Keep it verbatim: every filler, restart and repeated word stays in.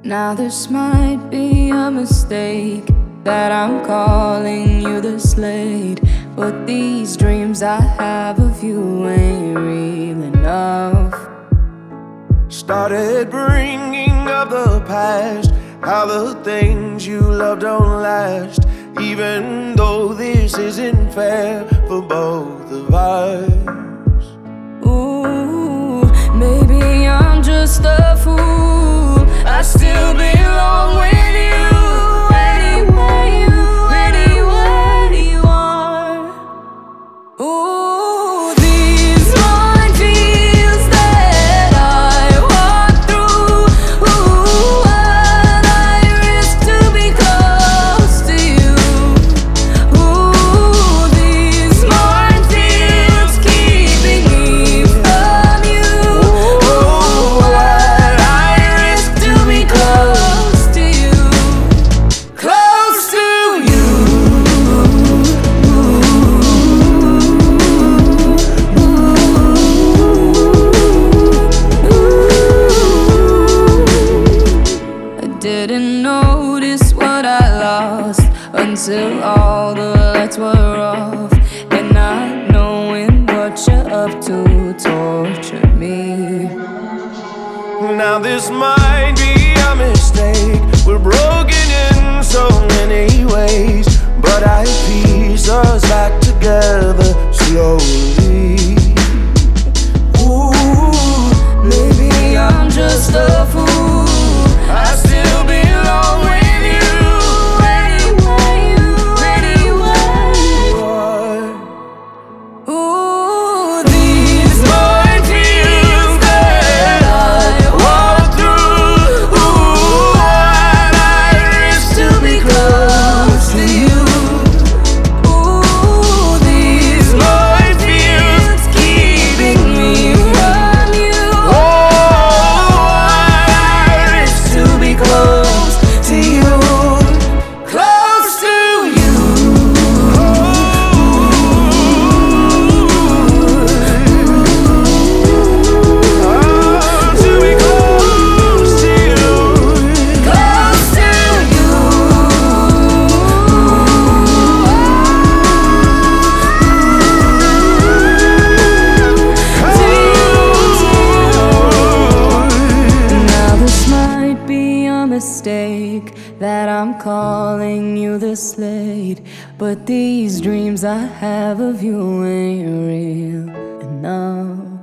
Now this might be a mistake that I'm calling you the Slade, but these dreams I have of you ain't real enough. Started bringing up the past, how the things you love don't last, even though this isn't fair for both of us. Ooh, maybe I'm just a fool. I still belong with you anywhere you, anywhere you are. Ooh, these minefields that I walk through. Ooh, what I risk to be close to you. Ooh, these minefields keeping me from you. Ooh, what I risk to be close to you, close to you. I didn't notice what I lost until all the lights were off, and not knowing what you're up to tortured me. Now this might be a mistake, we're broken in so many ways, but I piece us back together slowly. Ooh, maybe I'm just a fool. I still belong with you anywhere you, anywhere you are. Ooh, these minefields that I walk through. Ooh, what I risk to be close to you. Ooh, these minefields keeping me from you. Oh, what I risk to be close to you, close to you. To be close to you. Close to you. Now this might be a mistake that I'm calling you the Slade, but these dreams I have of you ain't real enough.